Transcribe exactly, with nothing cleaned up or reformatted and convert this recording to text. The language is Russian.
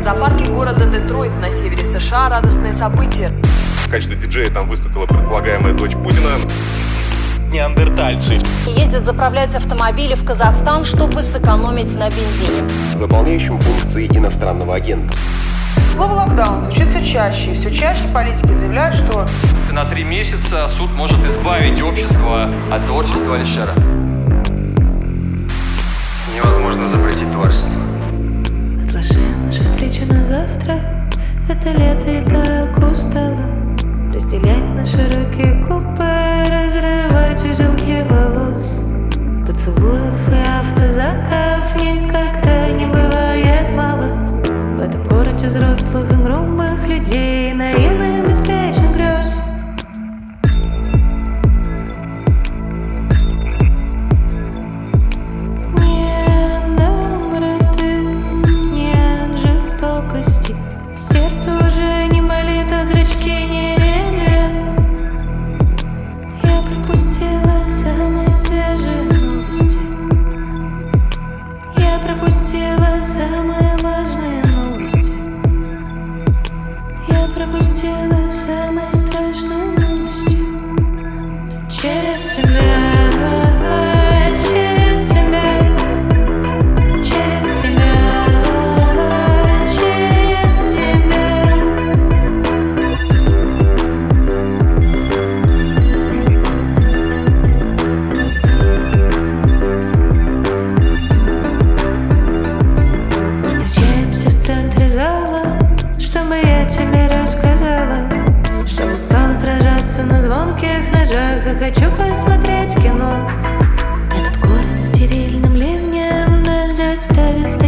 зоопарке города Детройт на севере США радостное событие. В качестве диджея там выступила предполагаемая дочь Путина. Неандертальцы. Ездят заправлять автомобили в Казахстан, чтобы сэкономить на бензине. Выполняющим функции иностранного агента. Слово «локдаун» звучит все чаще. Все чаще политики заявляют, что На три месяца суд может избавить общество от творчества Алишера. Невозможно запретить творчество. Отложи нашу встречу на завтра. Это лето и так устала. Разделять наши руки губы, разрывать узелки волос. Поцелуев и автозаков никогда не бывает мало. В этом городе взрослых и грубых людей, наивных, беспечных грез. Нет доброты, нет жестокости. Сердце уже не болит, а зрачки не ревет. Я пропустила самые свежие новости. Я пропустила самые важные новости. Я пропустила самые страшные новости. Через себя, через себя, через себя, через себя. Мы встречаемся в центре зала, чтобы я тебе рассказала, что устала сражаться на звонких ножах и хочу посмотреть кино. Этот город стерильным ливнем нас заставит